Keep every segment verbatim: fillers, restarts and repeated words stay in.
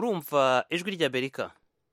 murumva ijwi ry'Amerika.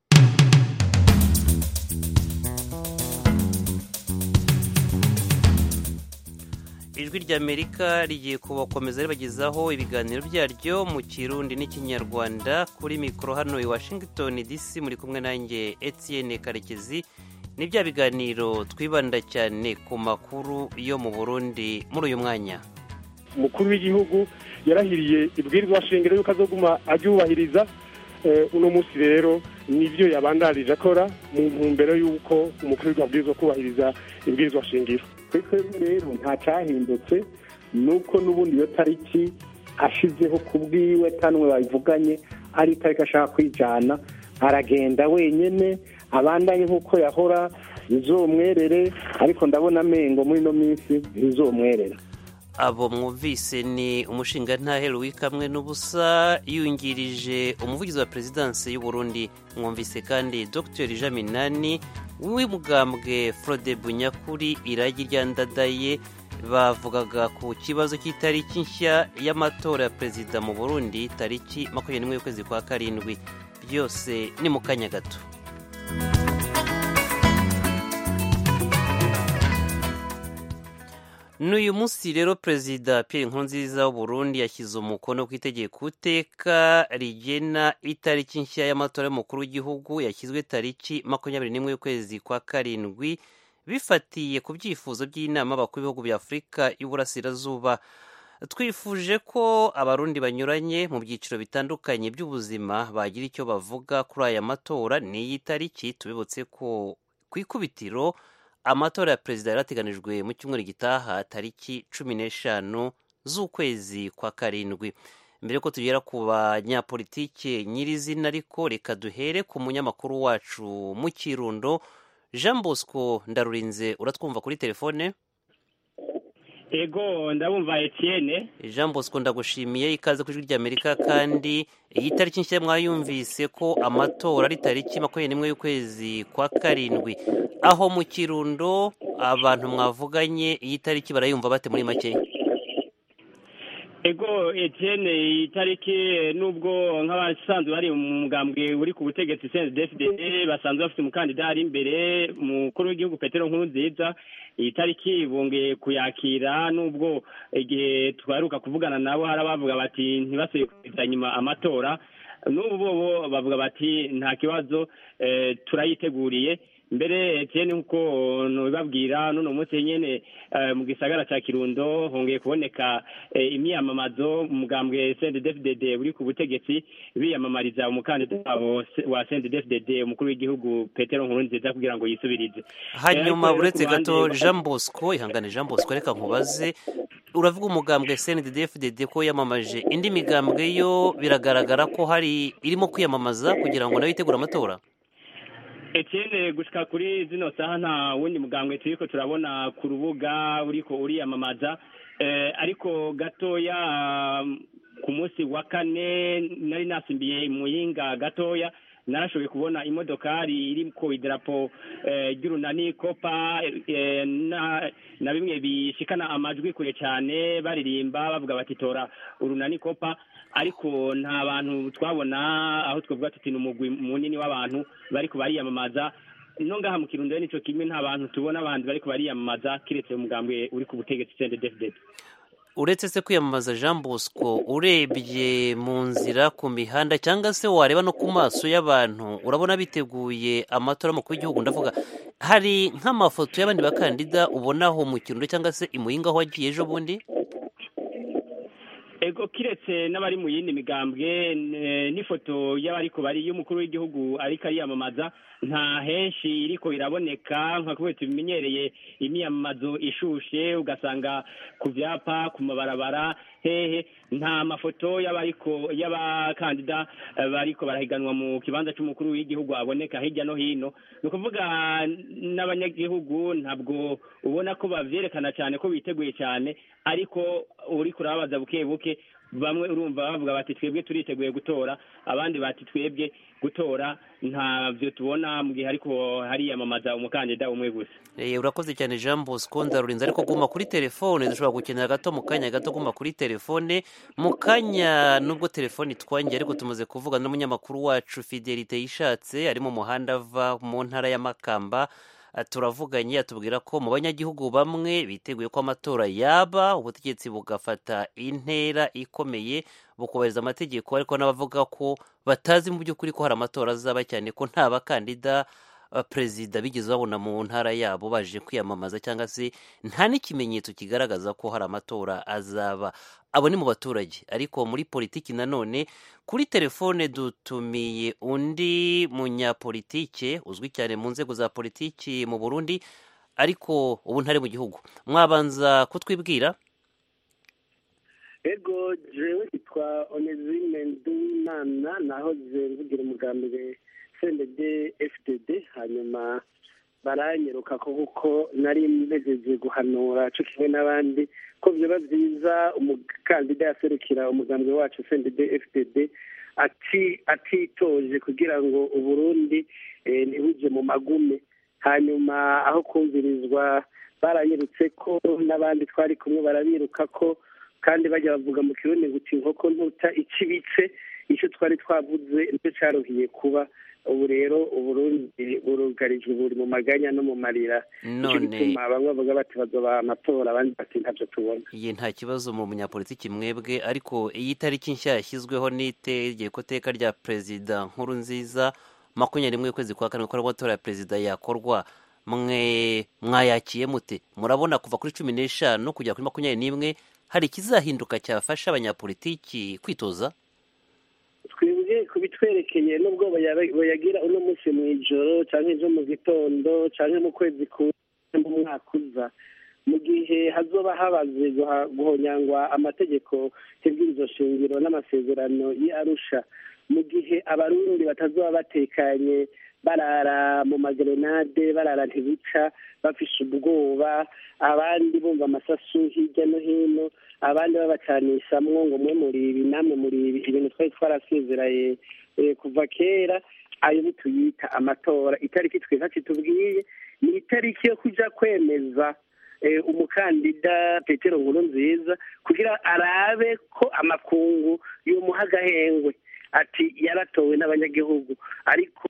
ijwi ry'Amerika rigiye kubakomeza ribagezaho ibiganiro byaryo mu Kirundi n'Ikinyarwanda. Kuri mikoro hano i Washington D C muri kumwe nanjye Etienne Karekezi. Ni bya biganiro twibanda cyane ku makuru yo mu Burundi muri uyu mwanya. Umukuru w'igihugu yarahiriye ibwirizwa shingiro yuko azoguma aryubahiriza. Uno munsi rero nivyo yabandarije akora mu ntumbero yuko umukuru w'igihugu kubahiriza ibwirizwa shingiro. Twebwe rero nta cyahindutse nuko n'ubundi iyo tariki ashizeho kubwiwe tanwe bayivuganye ari tariki ashaka kwijana, aragenda wenyene abandanye nk'uko yahora bizomwerere, ariko ndabona amengo muri no minsi bizomwerera. Abo mwumvise ni umushingantahe Louis Kamwe n'ubusa yungirije umuvugizi wa Presidence y'u Burundi. Mwumvise kandi Dr Jaminani w'umugambwe Frode Bunyakuri iragi ryandadaye, bavugaga ku kibazo cy'itariki nshya y'amatora ya perezida mu Burundi tariki makumyabiri n'imwe y'ukwezi kwa karindwi. Byose ni mu kanya gato. N'uyu munsi rero Perezida Pierre Nkurunziza w'u Burundi yashyize umukono ku itegeko uteka rigena itariki nshya y'amatora y'umukuru w'igihugu yashyizwe tariki makumyabiri n'imwe y'ukwezi kwa karindwi, bifatiye ku byifuzo by'inama y'abakuru b'ibihugu bya Afurika y'Uburasirazuba. Twifuje ko abarundi banyuranye mu byiciro bitandukanye by'ubuzima bagira icyo bavuga kuri aya matora n'iyi tariki. Tubibutse ko ku ikubitiro amatora ya perezida yarateganijwe mu cyumweru gitaha tariki cumi n'eshanu z'ukwezi kwa karindwi. Mbere ko tugera ku banyapolitike nyirizina, ariko reka duhere ku munyamakuru wacu mu Kirundo, Jean Bosco Ndarurinze. Uratwumva kuri telefone? Ego ndabumva Etienne. Jean Bosco ndagushimiye, ikaze ku ijwi ry'Amerika. Kandi iyi tariki nshya mwayumvise ko amatora ari tariki makumyabiri n'imwe y'ukwezi kwa karindwi. Aho mu Kirundo abantu mwavuganye iyi tariki barayumva bate muri make? Ego Etienne, iyi tariki nubwo nk'abasanzwe bari mu mugambwe uri ku butegetsi C N D D F D D basanzwe bafite umukandida ari imbere mukuru w'igihugu Petero Nkurunziza, iyi tariki bongeye kuyakira nubwo igihe twaruka kuvugana nabo harabavuga bati ntibasuye kuza nyuma amatora. N'ubu bo bavuga bati nta kibazo, e, turayiteguriye. Mbere Etienne uko nubabwira none umunsi nyene uh, mu gisagara ca Kirundo hongeye kuboneka uh, imyamamazo umugambwe C N D D F D D uri ku butegetsi biyamamariza umukandida wabo wa C N D D F D D umukuru w'igihugu Petero Nkurunziza kugira ngo yisubirize. Hanyuma buretse gato Jean Bosco, ihangane Jean Bosco, reka nkubaze, uravuga umugambwe C N D D F D D ko yamamaje, indi migambwe yo biragaragara ko hari irimo kwiyamamaza kugira ngo nayo yitegure amatora? Etienne, gushika kuri zino saha nta wundi mugambwe turiko turabona ku rubuga uriko uriyamamaza, eh, ariko gatoya um, ku munsi wa kane nari nasimbiye Muyinga gatoya narashoboye kubona imodokari iriko idarapo eh, ry'urunani kopa, eh, na, na bimwe bishikana amajwi kure cyane baririmba bavuga bati tora urunani kopa, ariko nta bantu twabona aho twavuga tuti n'umugwi munini w'abantu bariko bariyamamaza. No ngaha mu Kirundo nico kimwe nta bantu tubona abandi bariko bariyamamaza kiretse umugambwe uri ku butegetsi C N D D F D D. Uretse se kwiyamamaza Jean Bosco, urebye mu nzira ku mihanda cyangwa se wareba no ku maso y'abantu urabona biteguye amatora mu w'igihugu? Ndavuga hari nk'amafoto y'abandi bakandida ubonaho mu Kirundo cyangwa se imuyinga aho wagiye ejo bundi? Ego kiretse n'abari mu yindi migambwe n'ifoto y'abariko bari y'umukuru w'igihugu ariko ariyamamaza nta henshi iriko iraboneka, nka kubera tubimenyereye imyamamazo ishushe ugasanga ku vyapa ku mabarabara hehe, nta mafoto y'abariko y'abakandida bariko barahiganwa mu kibanza cy'umukuru w'igihugu aboneka hirya no hino. Ni ukuvuga n'abanyagihugu ntabwo ubona ko bavyerekana cyane ko biteguye cyane, ariko uri kurabaza buke buke bamwe urumva bavuga bati twebwe turiteguye gutora abandi bati twebwe gutora ntavyo tubona mu gihe ariko hariyamamaza umukandida umwe gusa. Eh, urakoze cyane Jean Bosco Ndarurinze, ariko guma kuri telefone, dushobora gukenera gato mu kanya gato, guma kuri telefone mu kanya, nubwo telefone itwangiye ariko tumaze kuvuga n'umunyamakuru wacu Fidelite Yishatse ari mu muhanda ava mu ntara ya Makamba. Turavuganye atubwira ko mu banyagihugu bamwe biteguye ko amatora yaba, ubutegetsi bugafata intera ikomeye bukubahiriza amategeko, ariko n'abavuga ko batazi mu by'ukuri ko hari amatora azaba, cyane ko nta bakandida perezida bigeze babona mu ntara yabo baje kwiyamamaza, cyangwa se nta n'ikimenyetso kigaragaza ko hari amatora azaba. Abo ni mu baturage, ariko muri politiki nanone kuri telefone dutumiye undi munyapolitike uzwi cyane mu nzego za politiki mu Burundi, ariko ubu ntari mu gihugu. Mwabanza kutwibwira? Ego jewe itwa Onezime Ndumana, naho mvugira umugambi C N D D F D D, hanyuma baranyeruka ko kuko nari mpejeje guhanura cyo kimwe n'abandi ko vyoba vyiza umukandida yaserukira umugambi wacu C N D D F D D ati atitoje kugira ngo Uburundi eh, ntibuje mu magume. Hanyuma aho kumvirizwa baranyerutse ko n'abandi twari kumwe barabiruka ko, kandi bajya bavuga mu Kirundi ngo inkoko ntuta ikibitse, icyo twari twavuze nicyo cyaruhiye kuba. Ubu rero Uburundi burugarijwe, buri mu maganya no mu marira. None bituma bamwe bavuga bati bazoba amatora, abandi bati ntavyo tubona. Iye nta kibazo mu munyapolitiki mwebwe, ariko iyi tariki nshya yashyizweho n'itegeko teka rya Perezida Nkurunziza makumyabiri n'imwe y'ukwezi kwa kane ko amatora ya perezida yakorwa, mwe mwayakiye mute? Murabona kuva kuri cumi n'eshanu kujya kuri makumyabiri n'imwe hari ikizahinduka cyafasha abanyapolitiki kwitoza? Twebwe kubitwerekeye nubwo bayagira uno munsi mw'ijoro canke ejo mu gitondo canke mu kwezi kumwe mu mwaka uza, mu gihe hazoba habaze guhonyangwa amategeko y'ibwirizwa shingiro n'amasezerano y'Arusha, mu gihe abarundi batazoba batekanye barara mu magrenade, barara ntibica bafishe ubwoba, abandi bumva amasasu hirya no hino, abandi babacanishamwo ngo mwe muri ibi namwe muri ibi, ibintu twari twarasezeraye kuva kera. Ayo bituyita amatora. Itariki tweza kitubwiye ni itariki yo kuja kwemeza umukandida Petero Nkurunziza kugira arabe ko amakungu yomuha agahengwe ati yaratowe n'abanyagihugu, ariko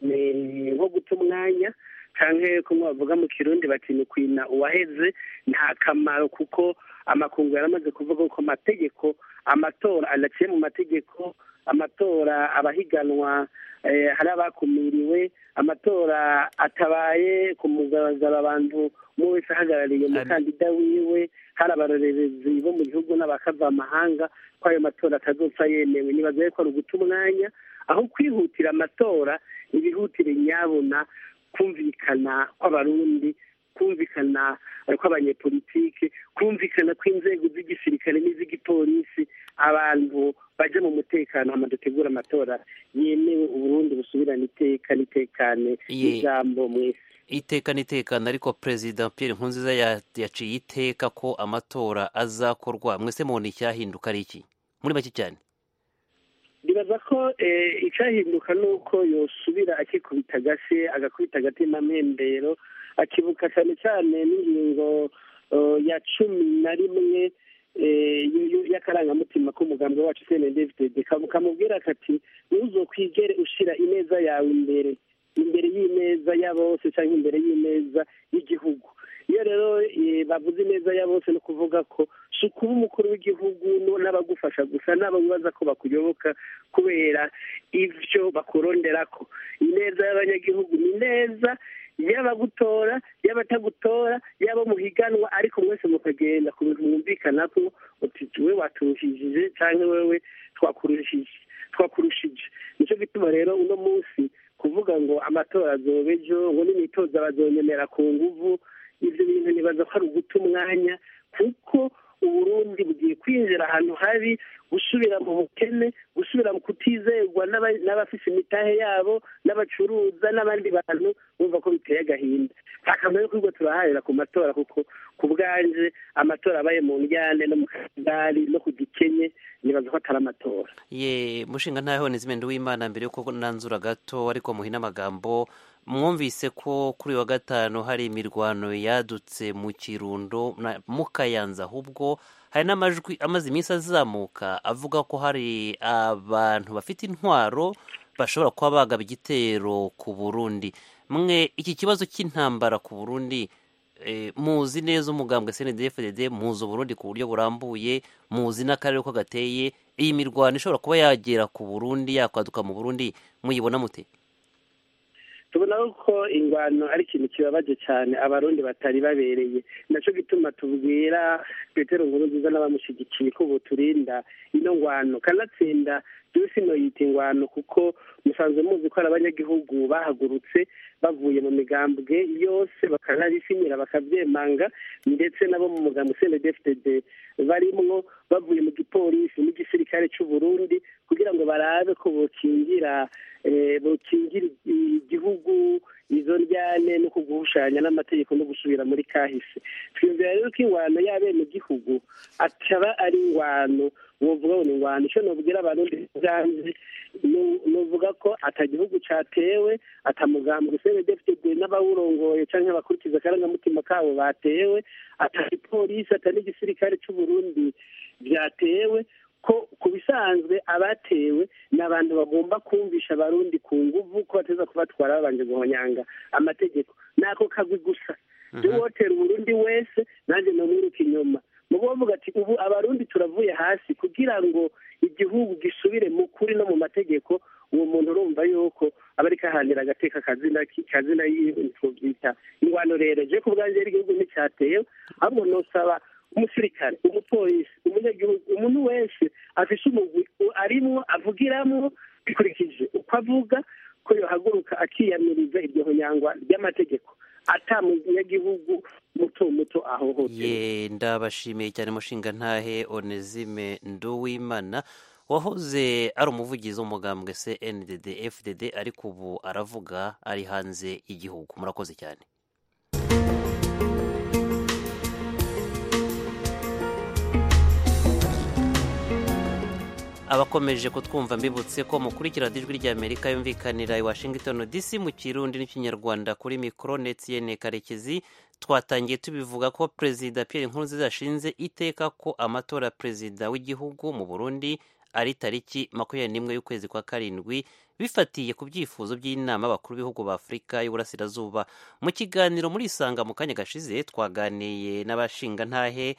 nko guta umwanya canke kumwe bavuga mu Kirundi bati ni kwina uwaheze, nta kamaro, kuko amakungu yaramaze kuvuga ko amategeko amatora anaciye mu mategeko, amatora abahiganwa hari abakumiriwe, amatora atabaye ku mugaragaro abantu umwe wese ahagarariye umukandida wiwe, hari abarorerezi bo mu gihugu n'abakava amahanga, ko ayo matora atazopfa yemewe. Nibaza ko ari uguta umwanya, aho kwihutira amatora ibihutire nyabona kumvikana kw'abarundi, kumvikana kw'abanyepolitike, kumvikana kw'inzego z'igisirikare n'iz'igipolisi, abantu baje mu mutekano hama dutegura amatora yemewe, Uburundi busubirana iteka n'itekane n'ijambo mwese. Iteka n'itekane, ariko Perezida Pierre Nkurunziza yaciye iteka ko amatora azakorwa. Mwese mubona icyahinduka ari iki muri make cyane? Ndibaza ko icyahinduka ni uko yosubira akikubita agashyi, agakubita agatima mpembero, akibuka cyane cyane n'ingingo ya cumi na rimwe y'akarangamutima k'umugambi wacu C N D D F D D, kamubwira kati ntuzokwigere ushira ineza yawe imbere imbere y'ineza ya bose cyangwa imbere y'ineza y'igihugu. Iyo rero bavuze ineza ya bose no kuvuga ko si ukuba umukuru w'igihugu n'abagufasha gusa, n'abo bibaza ko bakuyoboka kubera ivyo bakuronderako. Ineza y'abanyagihugu ni neza y'abagutora, y'abatagutora, y'abo muhiganwa, ariko mwese mukagenda ku bintu mwumvikanako uti we waturushije canke wewe twakurushije twakurushije. Nico gituma rero uno munsi kuvuga ngo amatora azoba ejo, ngo n'imitoza bazonyemera ku nguvu, ivyo bintu nibaza ko ari uguta umwanya, kuko Uburundi bugiye kwinjira ahantu habi, gusubira mu bukene, gusubira mu kutizerwa n'abafise imitahe yabo n'abacuruza n'abandi bantu bumva ko biteye agahinda akamenya ko turaharira ku matora kuko ku bwanje amatora abaye mu njyane no mu kagari no ku gikenye nibaza ko atari amatora. Ye mushinga ntaho Nizimende w'Imana, mbere yuko nanzura gato ariko muhina amagambo, mwumvise ko kuri wa gatanu hari imirwano yadutse mu Kirundo mu Kayanza, ahubwo hari n'amajwi amaze iminsi azamuka avuga ko hari abantu bafite intwaro bashobora kuba bagaba igitero ku Burundi. Mwe iki kibazo cy'intambara ku Burundi e, muzi neza umugambwe C N D D F D D, muzi Burundi ku buryo burambuye, muzi n'akarere ko gateye, iyi mirwano ishobora kuba yagera ku Burundi yakwaduka mu Burundi muyibona mute? tubona ko ingwano ari ikintu kibabaje cyane abarundi batari babereye, naco gituma tubwira Petero Nkurunziza n'abamushigikiye ko boturinda ino ngwano kanatsinda byose no yita ingwano, kuko musanzwe muzi ko abanyagihugu bahagurutse bavuye mu migambwe yose bakanabisinyira bakavyemanga, ndetse nabo mu mugambwe C N D D F D D barimwo bavuye mu gipolisi n'igisirikare cy'u Burundi kugira ngo barabe ko bokingira eh bokingira igihugu izo njyane no kuguhushanya n'amategeko no gusubira muri kahise. Twumvira rero ko ingwano y'abene gihugu ataba ari ingwano wovuga ngo ingwano cyo nobwira abarundi byanze novuga ko atagihugu cyatewe atamugambwe C N D D F D D n'abawurongoye canke abakurikiza karangamutima kabo batewe, atari polisi atari igisirikare cy'u Burundi byatewe, ko kubisanzwe abatewe n'abantu bagomba kumvisha abarundi ku nguvu ko bateza kubatwara babanje guhonyanga amategeko. Nako kagwi gusa duwotera Burundi wese nanje no mwiruka inyuma mubo bavuga ati ubu abarundi turavuye hasi kugira ngo igihugu gisubire mu kuri no mu mategeko. Uwo muntu urumva yuko abarika handira agateka kazina kazina y'intubita ingwano rero je kubwanje igihugu nticyateye, ahubwo nosaba umusirikare, umupolisi, umunyagihugu, umuntu wese afise umugwi arimwo avugiramwo bikurikije uko avuga ko yohaguruka akiyamiriza iryo honyangwa ry'amategeko atamunyagihugu muto muto aho hose. Ye ndabashimiye cyane mushinga ntahe Onesime Nduwimana wahoze ari umuvugizi w'umugambwe C N D D F D D ariko ubu aravuga ari hanze y'igihugu. Murakoze cyane. abakomeje kutwumva mbibutse ko mukurikira ijwi ry'Amerika yumvikanira i Washington D C mu Kirundi n'ikinyarwanda kuri mikro Etienne Karekezi. Twatangiye tubivuga ko Perezida Pierre Nkurunziza yashinze iteka ko amatora Perezida w'igihugu mu Burundi ari tariki makumyabiri n'imwe y'ukwezi kwa karindwi, bifatiye ku byifuzo by'inama bakuru b'ibihugu ba Afurika y'Uburasirazuba. Mu kiganiro muri Isanga mu kanya gashize twaganiye n'abashinga ntahe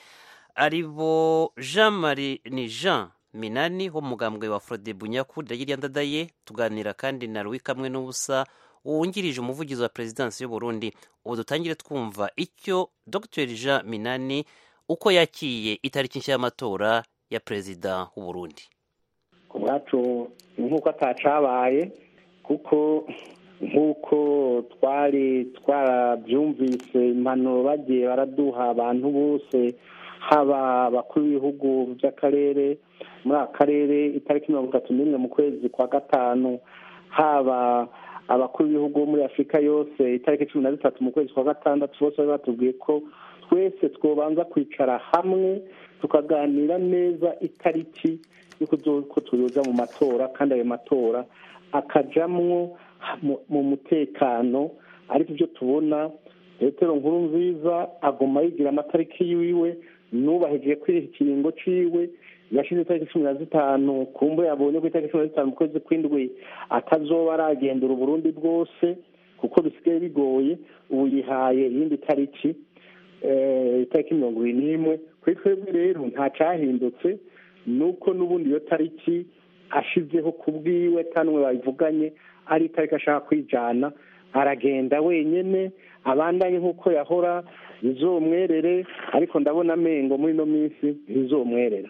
aribo Jean Marie ni Jean Minani ho mugambwe wa Frode Bunyaku Dagiriya Ndadaye, tuganira kandi na Louis Kamwe n'ubusa wungirije umuvugizi wa Presidence y'u Burundi. Ubu dutangire twumva icyo Dr Jean Minani uko yakiye itariki nshya y'amatora ya Perezida w'u Burundi. Ku bwacu nk'uko atacabaye, kuko nk'uko twari twarabyumvise impanuro bagiye baraduha abantu bose, haba abakuru b'ibihugu by'akarere muri akarere itariki mirongo itatu n'imwe mu kwezi kwa gatanu, haba abakuru b'ibihugu muri Afurika yose itariki cumi na zitatu mu kwezi kwa gatandatu, bose batubwiye ko twese twobanza kwicara hamwe tukaganira neza itariki y'uko tuyoza mu matora, kandi ayo matora akajamwo mu mutekano. Ariko ibyo tubona Petero Nkurunziza agoma yigira amatariki yiwe, nubahejeje kwiriha ikiringo ciwe, yashize itariki cumi na zitanu, kumbe yabonye ko itariki cumi na zitanu mu kwezi kw'indwi atazoba aragendera Uburundi bwose kuko bisigaye bigoye. Ubu yihaye iyindi tariki itariki mirongo ibiri n'imwe. Kuri twebwe rero nta cyahindutse, nuko n'ubundi iyo tariki ashizeho kubwiwe tanwe bayivuganye ari itariki ashaka kwijana, aragenda wenyene abandanye nk'uko yahora bizomwerere, ariko ndabona amengo muri no minsi bizomwerera.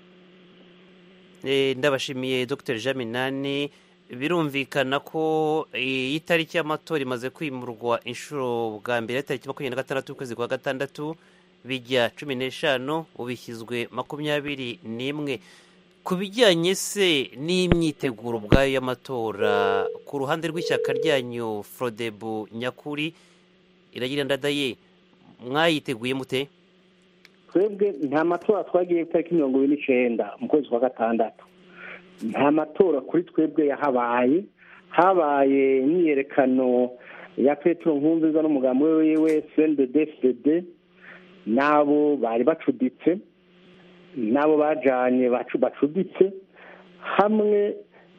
Eh, ndabashimiye Dr Jean Minani. Birumvikana ko iyi tariki y'amatora imaze kwimurwa inshuro bwa mbere tariki makumyabiri na gatandatu y'ukwezi kwa gatandatu bijya cumi n'eshanu, ubishyizwe makumyabiri n'imwe. ku bijyanye se n'imyiteguro ubwayo y'amatora ku ruhande rw'ishyaka ryanyu Frodebu nyakuri Iragira Ndadaye mwayiteguye mute? twebwe nta matora twagiye itariki mirongo ibiri n'icyenda mu kwezi kwa gatandatu. Nta matora kuri twebwe yahabaye, habaye imyiyerekano ya Petero Nkurunziza n'umugambi wiwe C N D D F D D, nabo bari bacuditse, nabo bajanye bacuditse hamwe.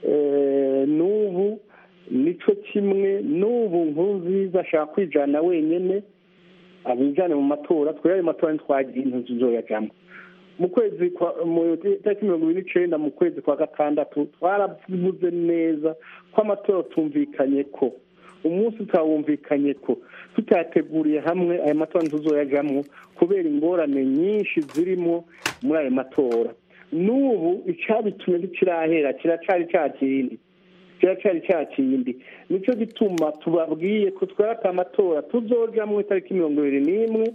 N'ubu nico kimwe, n'ubu Nkurunziza ashaka kwijana wenyene abijane mu matora. twari ayo matora ntitwagiye intuzi zoyajamwo mu kwezi kwa mu tariki mirongo ibiri n'icenda mu kwezi kwa gatandatu. Twaravuze neza ko amatora tumvikanye ko umunsi tutawumvikanye ko tutateguriye hamwe ayo matora ntituzoyajamwo kubera ingorane nyinshi zirimo muri ayo matora. N'ubu icabitumye ntikirahera, kiracari ca kindi kiracari ca kindi nico gituma tubabwiye ko twarata amatora tuzojamwo itariki mirongo ibiri n'imwe,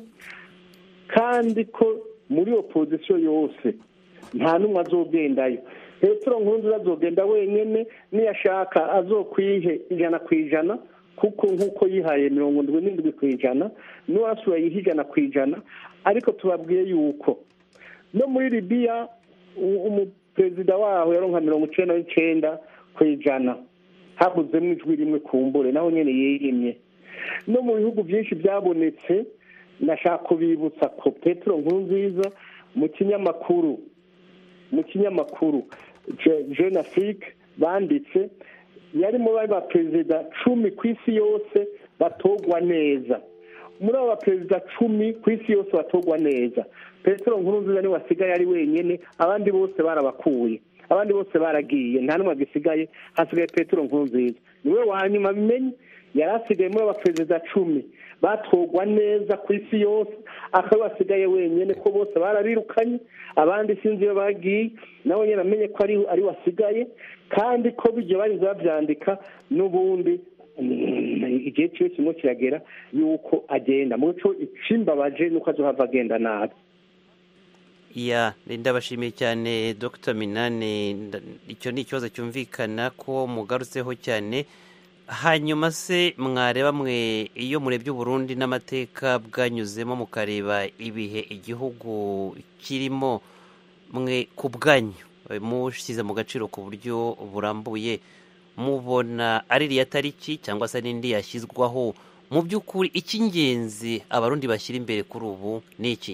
kandi ko muri opozisiyo yose nta n'umwe azogendayo. Petero Nkurunziza azogenda wenyene, niyashaka azokwihe ijana ku ijana kuko nk'uko yihaye mirongo ndwi n'indwi ku ijana, n'uwasura yiha ijana ku ijana. Ariko tubabwiye yuko no muri Libiya umuperezida waho yaronka mirongo icenda n'icenda ku ijana, habuzemwo ijwi rimwe kumbure, naho nyene yiyimye. No mu bihugu byinshi byabonetse, nashaka kubibutsa ko Petero Nkurunziza mu kinyamakuru mu kinyamakuru Jeune Afrique banditse yari mu bari ba perezida cumi ku isi yose batogwa neza. Muri abo baperezida cumi ku isi yose batogwa neza, Petero Nkurunziza niwe wasigaye ari wenyene, abandi bose barabakuye, abandi bose baragiye, nta n'umwe agisigaye, hasigaye Petero Nkurunziza. Niwe wa nyuma bimenye, yari asigaye muri abo baperezida cumi batogwa neza ku isi yose, akaba basigaye wenyene, ko bose barabirukanye, abandi sinzi iyo bagiye, nawe nyine amenye ko ari ari wasigaye, kandi ko bijye barize bavyandika n'ubundi igihe ciwe kimwe kiragera yuko agenda. Muco icimbabaje nuko azohava agenda nabi. Ya, ndabashimiye cyane Dr Minani, icyo ni ikibazo cyumvikana ko mugarutseho cyane. Hanyuma se mwareba mwe iyo murebye Burundi n'amateka bwanyuzemo mukareba ibihe igihugu kirimo, mwe ku bwanyu mushize mu gaciro ku buryo burambuye, mubona ari iriya tariki cyangwa se n'indi yashyizwaho, mu by'ukuri icy'ingenzi abarundi bashyira imbere kuri ubu ni iki?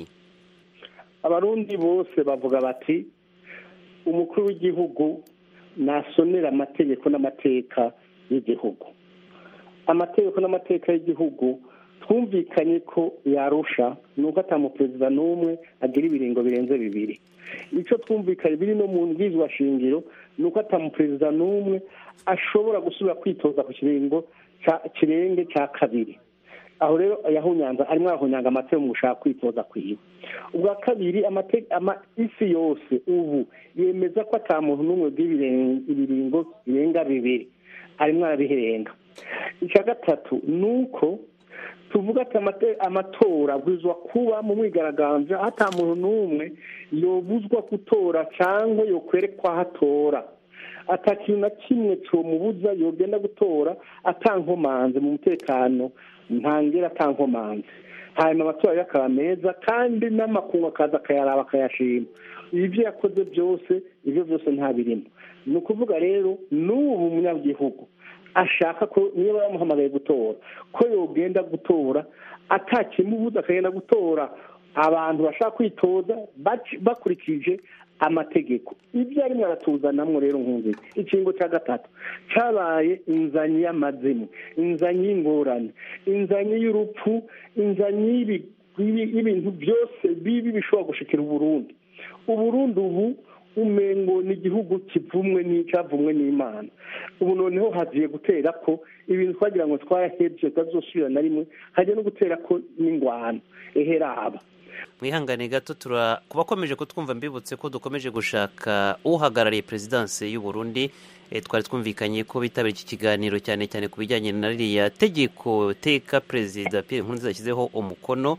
Abarundi bose bavuga bati umukuru w'igihugu nasonera amategeko n'amateka y'igihugu. Amategeko n'amateka y'igihugu twumvikanye ko yarusha nuko atamuperezida n'umwe agira ibiringo birenze bibiri. Ico twumvikanye biri no mu mbwizwa shingiro nuko atamuperezida n'umwe ashobora gusubira kwitoza ku kiringo kirenge cya kabiri. Aho rero yahunyanza arimo ahunyanza amategeko mu gushaka kwitoza kwiwe. Ubwa kabiri isi yose ubu yemeza ko atamuntu n'umwe bw'ibiringo birenga bibiri, arimo arabiherenga. Icya gatatu nuko tuvuga ati amatora abwirizwa kuba mu mwigaragambyo, ata muntu n'umwe yobuzwa gutora cyangwa yokwerekwa hatora, ata kintu na kimwe comubuza yogenda gutora atankomanze mu mutekano ntangera atankomanze. Hanyuma amatora yakaba meza kandi n'amakungu akaza akayaraba akayashima. Ibyo yakoze byose, ibyo byose nta birimo. Ni ukuvuga rero n'ubu umunyagihugu ashaka ko niba bamuhamagaye gutora ko yogenda gutora atakimubuza, akagenda gutora abantu bashaka kwitoza bakurikije amategeko. Ibyo arimo aratuzanamwo rero Nkurunziza, ikingo cya gatatu cyabaye inzanyi y'amazimu, inzanyi y'ingorane, inzanyi y'urupfu, inzanyi y'ibintu byose bibi bishobora gushikira Uburundi. Uburundi ubu umengo ni igihugu kivumwe n'icyavumwe n'Imana. Ubu noneho hagiye gutera ko ibintu twagira ngo twarahebye tutazosubira na rimwe, hagiye no gutera ko n'ingwano eheraba. Mwihangane gato tura kubakomeje kutwumva, mbibutse ko dukomeje gushaka uhagarariye Presidence y'u Burundi. E, twari twumvikanye ko bitabira iki kiganiro cyane cyane ku bijyanye na ririya tegeko teka Perezida Pierre Nkurunziza yashyizeho umukono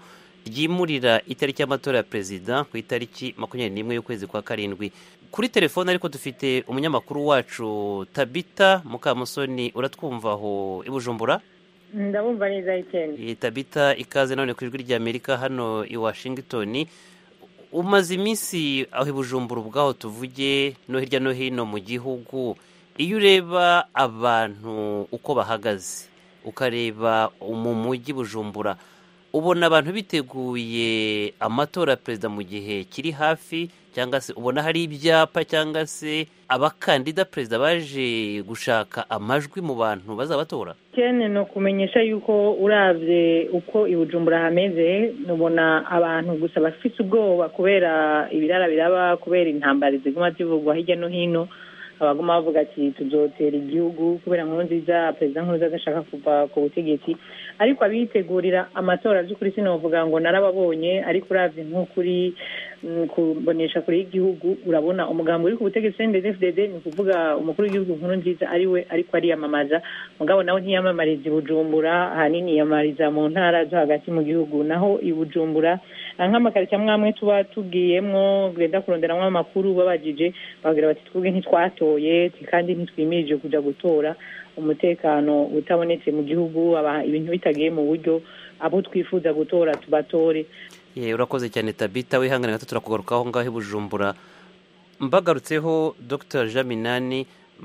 ryimurira itariki y'amatora ya perezida ku itariki makumyabiri n'imwe y'ukwezi kwa karindwi. Kuri telefone ariko dufite umunyamakuru wacu Tabita Mukamusoni, uratwumva aho i Bujumbura? Ndabumva neza ikindi. Tabita, ikaze none ku ijwi ry'Amerika hano i Washington. Umaze iminsi aho i Bujumbura ubwaho tuvuge no hirya no hino mu gihugu, iyo ureba abantu uko bahagaze ukareba mu mujyi Bujumbura, ubona abantu biteguye amatora ya perezida mu gihe kiri hafi, cyangwa se ubona hari ibyapa cyangwa se abakandida perezida baje gushaka amajwi mu bantu bazabatora? Cyane no kumenyesha yuko uravye uko i Bujumbura hameze, nubona abantu gusa bafite ubwoba kubera ibirara biraba, kubera intambara ziguma zivugwa hirya no hino. Abaguma bavuga ati tuzotera igihugu kubera Nkurunziza, perezida Nkurunziza adashaka kuva ku butegetsi. Ariko abitegurira amatora by'ukuri sinovuga ngo narababonye, ariko uravye nk'ukuri kubonesha kuri igihugu urabona umugambo uri ku butegetsi C N D D F D D, ni kuvuga umukuru w'igihugu Nkurunziza ari we ariko ariyamamaza. Mugabo nawe ntiyamamariza i Bujumbura, ahanini yamamariza mu ntara zo hagati mu gihugu. Naho i Bujumbura nk'amakarita mwamwe tuba tugiyemwo genda kuronderamwo amakuru babajije bagira bati twebwe ntitwatoye kandi ntitwimirije kuja gutora, umutekano utabonetse mu gihugu, ibintu bitagiye mu buryo, abo twifuza gutora tubatore. Ye, urakoze cyane Tabita, wihangane gato turakugarukaho ngaho i Bujumbura. Mbagarutseho Dr Jean Minani,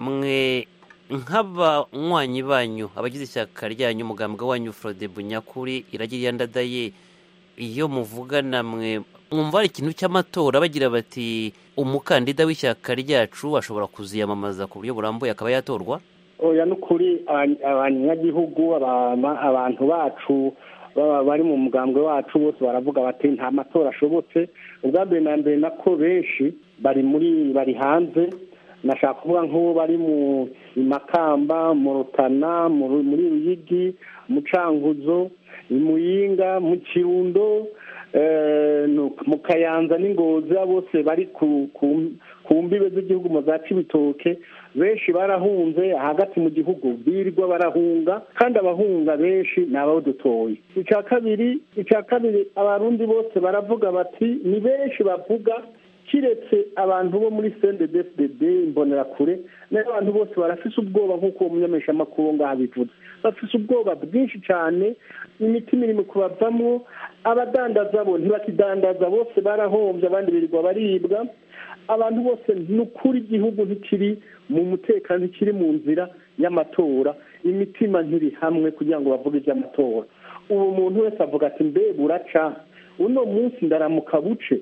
mwe nk'abanywanyi banyu abagize ishyaka ryanyu umugambwe wanyu Frode Bunyakuri iragira ndadaye, iyo muvugana mwe mwumva ari ikintu cy'amatora bagira bati umukandida w'ishyaka ryacu ashobora kuziyamamaza ku buryo burambuye akaba yatorwa? Oya, n'ukuri abanyagihugu abantu bacu bari mu mugambwe wacu bose baravuga bati nta matora ashobotse. Ubwa mbere na mbere nako benshi bari muri bari hanze, nashaka kuvuga nk'ubu bari mu Makamba, mu Rutana, muri Ruyigi, mu Cankuzo, i Muyinga, mu Kirundo, mu Kayanza n'Ingozi, bose bari ku mbibe z'igihugu mu za Cibitoke. Benshi barahunze hagati mu gihugu, birirwa barahunga, kandi abahunga benshi ni abadutoye. Icya kabiri icya kabiri abarundi bose baravuga bati, ni benshi bavuga kiretse abantu bo muri C N D D F D D imbonerakure, n'abantu bose barafise ubwoba nk'uko umunyamesha makuru ngaha bivuze, bafise ubwoba bwinshi cyane, imitima iri mu kubavamwo. Abadandaza bo ntibakidandaza, bose barahombye, abandi birirwa baribwa. Abantu bose n'ukuri igihugu ntikiri mu mutekano, ntikiri mu nzira y'amatora, imitima ntiri hamwe kugira ngo bavuge iby'amatora. Ubu umuntu wese avuga ati mbe buraca, uno munsi ndaramuka buce,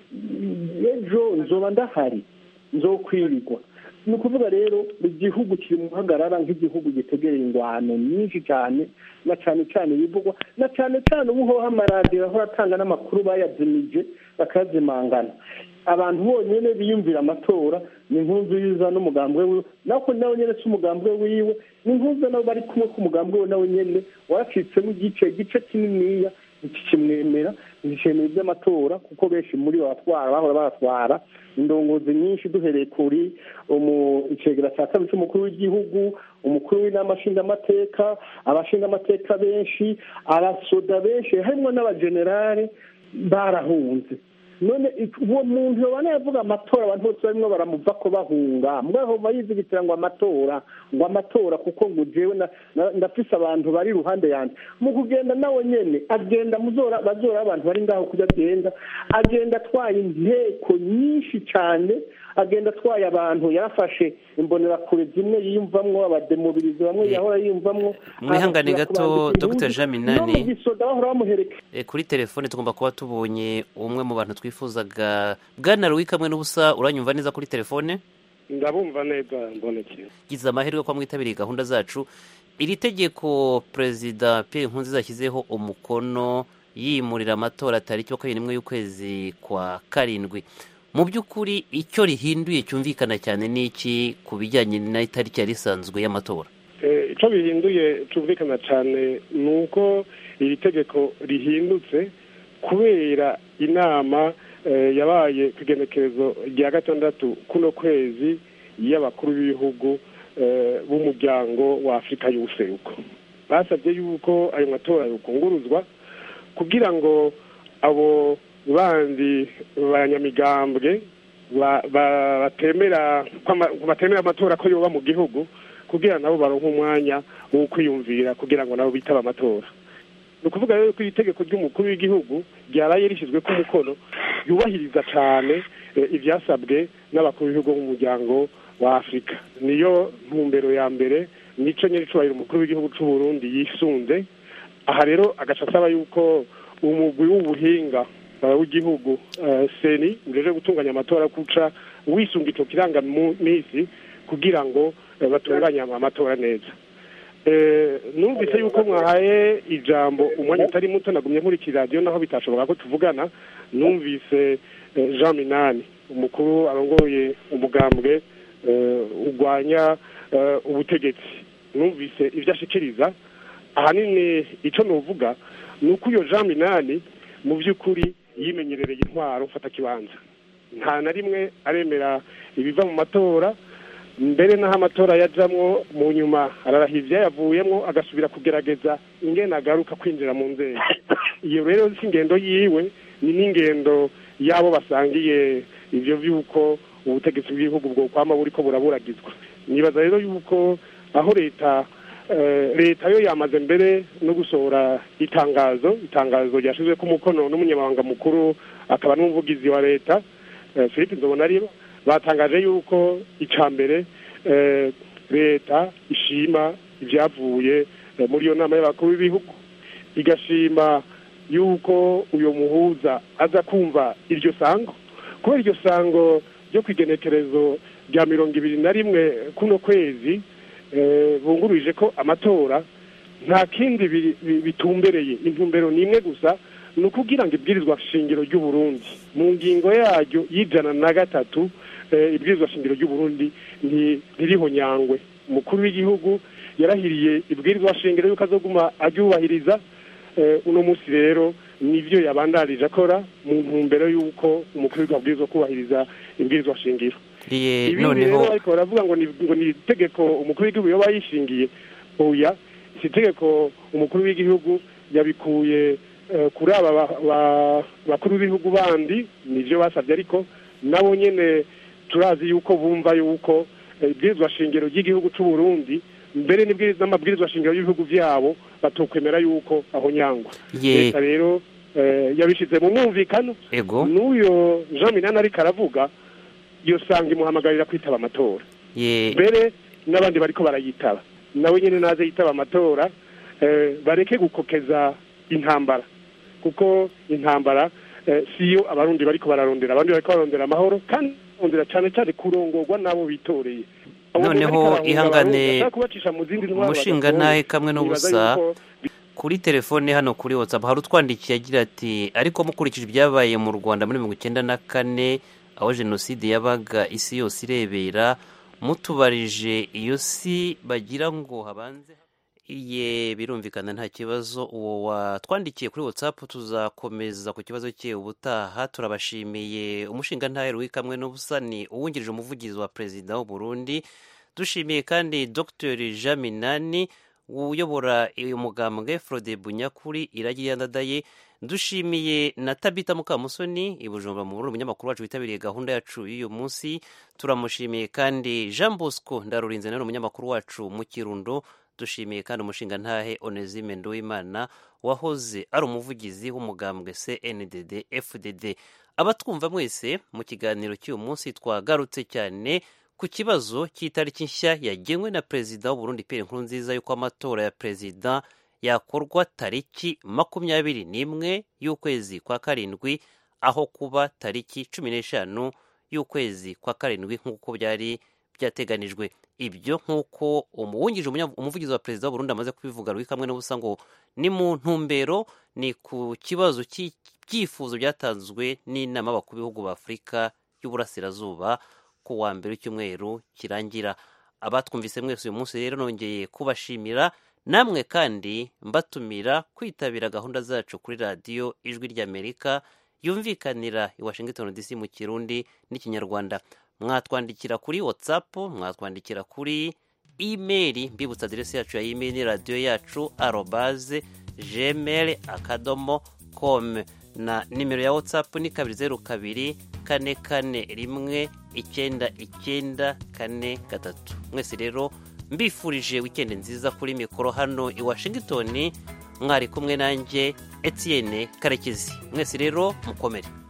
ejo nzoba ndahari, nzokwirirwa. Ni ukuvuga rero igihugu kiri mu hagarara nk'igihugu gitegereye ingwano nyinshi cyane, na cyane cyane bivugwa, na cyane cyane ubuho amaradiyo aho atanga n'amakuru bayazimije bakazimangana. Abantu bonyene biyumvira amatora ni Nkurunziza n'umugambwe wiwe, nako nawe nyene c'umugambwe wiwe, ni Nkurunziza nabo bari kumwe ku mugambwe we nawe nyene waracitsemo igice gice kininiya ikimwemera ikemera iby'amatora, kuko benshi muri batwara bahora baratwara indongozi nyinshi, duhereye kuri icegera cya kabiri cy'umukuru w'igihugu, umukuru w'inama nshingamateka, abashingamateka benshi, abasoda benshi, harimo n'abagenerale barahunze. None uwo muntu yobana yavuga amatora, abantu bose barimo baramuva ko bahunga, mwaho bayizigitira ngo amatora ngo amatora kuko ngo jewe ndafise abantu bari ruhande yanje. Mu kugenda nawe nyene agenda muzora bazora abantu bari ngaho kujya agenda agenda twaye inteko nyinshi cyane, agenda twaye abantu yarafashe imbonera kure zimwe yiyumvamwo, abademobilize bamwe yahora yiyumvamwo. Mwihangane gato Dr Jean Minani, e, kuri telefone tugomba kuba tubonye umwe mu bantu twifuzaga. Bwana Louis Kamwe n'ubusa, uranyumva neza kuri telefone? Ndabumva neza mbonekeye. Giza amahirwe ko mwitabiriye gahunda zacu. Iri tegeko Perezida Pierre Nkurunziza yashyizeho umukono yimurira amatora tariki makumyabiri n'imwe y'ukwezi kwa karindwi, mu by'ukuri icyo rihinduye cyumvikana cyane n'iki ku bijyanye n'itariki yari isanzwe y'amatora? Icyo bihinduye cyumvikana cyane ni uko iri tegeko rihindutse kubera inama yabaye ku igenekerezo rya gatandatu kuno kwezi y'abakuru b'ibihugu b'umuryango wa Afurika y'ubuseruko. Basabye yuko ayo matora yokunguruzwa kugira ngo abo bandi banyamigambwe batemera batemera amatora ko yoba mu gihugu kugira nabo baronka umwanya wo kwiyumvira kugira ngo nabo bitaba amatora. Ni ukuvuga rero ko itegeko ry'umukuru w'igihugu ryaraye rishyizwe ku mukono yubahiriza cyane ibyasabwe n'abakuru b'ibihugu b'umuryango wa Afurika. Niyo ntumbero ya mbere nico nyiri cubahiro umukuru w'igihugu c'u Burundi yisunze. Aha rero agaca asaba yuko umugwi w'ubuhinga w'igihugu seni ujeje gutunganya amatora kuca wisunga ico kiranga misi kugira ngo batunganye amatora neza. Numvise yuko mwahaye ijambo umwanya utari muto nagumye muri radio naho bitashoboka ko tuvugana. Numvise Jean Minani umukuru arongoye umugambwe urwanya ubutegetsi, numvise ivyo ashikiriza. Ahanini ico novuga nuko uyo Jean Minani mu vy'ukuri yimenyerereye intwaro mfata kibanza, nta na rimwe aremera ibiva mu matora, mbere naho amatora yajamwo mu nyuma ararahivya yavuyemwo agasubira kugerageza ingene agaruka kwinjira mu nzego. Iyo rero si ingendo yiwe, ni n'ingendo yabo basangiye ivyo vy'uko ubutegetsi bw'igihugu bwo kwama buriko buraburagizwa. Nibaza rero yuko aho leta leta yo yamaze mbere no gusohora itangazo itangazo ryashizwe ku mukono n'umunyamabanga mukuru akaba n'umuvugizi wa leta Philippe Nzobonariba, batangaje yuko icambere leta ishima ivyavuye muri iyo nama y'abakuru b'ibihugu, igashima yuko uyo muhuza aza kumva iryo sango, kubera iryo sango ryo kwigenekerezo rya mirongo ibiri na rimwe kuno kwezi bunguruje ko amatora nta kindi bitumbereye, intumbero nimwe gusa ni ukugira ngo ibwirizwa shingiro ry'u Burundi mu ngingo yaryo y'ijana na gatatu ibwirizwa shingiro ry'u Burundi ntiriho nyangwe. Umukuru w'igihugu yarahiriye ibwirizwa shingiro yuko azoguma aryubahiriza. Uno munsi rero nivyo yabandarije akora mu ntumbero yuko umukuru w'igihugu abwirizwa kubahiriza ibwirizwa shingiro. Iye noneho ariko baravuga ngo ni ngo ni itegeko umukuru w'igihugu yoba yishingiye. Oya, si itegeko umukuru w'igihugu yabikuye kuri aba bakuru b'ibihugu bandi, nivyo basavye, ariko nabo nyene turazi yuko bumva yuko ibwirizwa shingiro ry'igihugu c'u Burundi mbere n'ibwirizwa n'amabwirizwa shingiro y'ibihugu vyabo batokwemera yuko aho nyangwa. Leta rero yabishize mu mwumvikano. N'uyo Jean Minani ariko aravuga iyo sanga imuhamagarira kwitaba amatora, mbere n'abandi bariko barayitaba nawe nyene naze yitaba amatora. Bareke gukokeza intambara, kuko intambara siyo abarundi bariko bararondera, abandi bariko bararondera amahoro kandi barondera cane cane kurongorwa nabo bitoreye. Noneho ihangane umushinga nahe kamwe n'ubusa kuri telefone hano kuri WhatsApp hari utwandikiye agira ati ariko mukurikije ibyabaye mu Rwanda muri mirongo icyenda na kane aho jenoside yabaga isi yose irebera, mutubarije iyo si bagira ngo habanze. Iye birumvikana nta kibazo. Uwo watwandikiye kuri WhatsApp tuzakomeza ku kibazo cye ubutaha. Turabashimiye umushinga ntaheru w'ikamwe n'ubusa ni uwungirije umuvugizi wa Perezida w'u Burundi. Dushimiye kandi Dr Jean Minani uyobora umugambwe Frode Bunyakuri Iragi Yandadaye. Dushimiye na Tabita Mukamusoni i Bujumbura mu Burundi, umunyamakuru wacu witabiriye gahunda yacu y'uyu munsi. Turamushimiye kandi Jean Bosco Ndarurinze nawe umunyamakuru wacu mu Kirundo. Dushimiye kandi umushinga ntahe Onesime Nduwimana wahoze ari umuvugizi w'umugambwe C N D D F D D. Abatwumva mwese mu kiganiro cy'uyu munsi twagarutse cyane ku kibazo cy'itariki nshya yagenwe na Perezida w'u Burundi Pierre Nkurunziza yuko amatora ya Perezida yakorwa tariki makumyabiri n'imwe y'ukwezi kwa karindwi aho kuba tariki cumi n'eshanu y'ukwezi kwa karindwi nk'uko byari byateganijwe. Ibyo nk'uko umuwungirije umuvugizi wa Perezida w'u Burundi amaze kubivuga rwikamwe n'ubusa ngo ni mu ntumbero ni ku kibazo cy'ibyifuzo byatanzwe n'inama y'abakuru b'ibihugu b'Afurika y'Uburasirazuba ku wa mbere w'icyumweru kirangira. Abatwumvise mwese uyu munsi rero nongeye kubashimira, namwe kandi mbatumira kwitabira gahunda zacu kuri radiyo Ijwi ry'Amerika yumvikanira i Washington D C mu Kirundi n'Ikinyarwanda. Mwatwandikira kuri WhatsApp, mwatwandikira kuri email, mbibutsa adresse yacu ya email ni radio yacu arobase gmail akadomo com. na nimero ya whatsapp ni kabiri zeru kabiri kane kane rimwe icyenda icyenda kane gatatu. Mwese rero mbifurije weekend nziza kuri mikoro hano i Washington, mwari kumwe nanjye Etienne Karekezi. Mwese rero mukomere.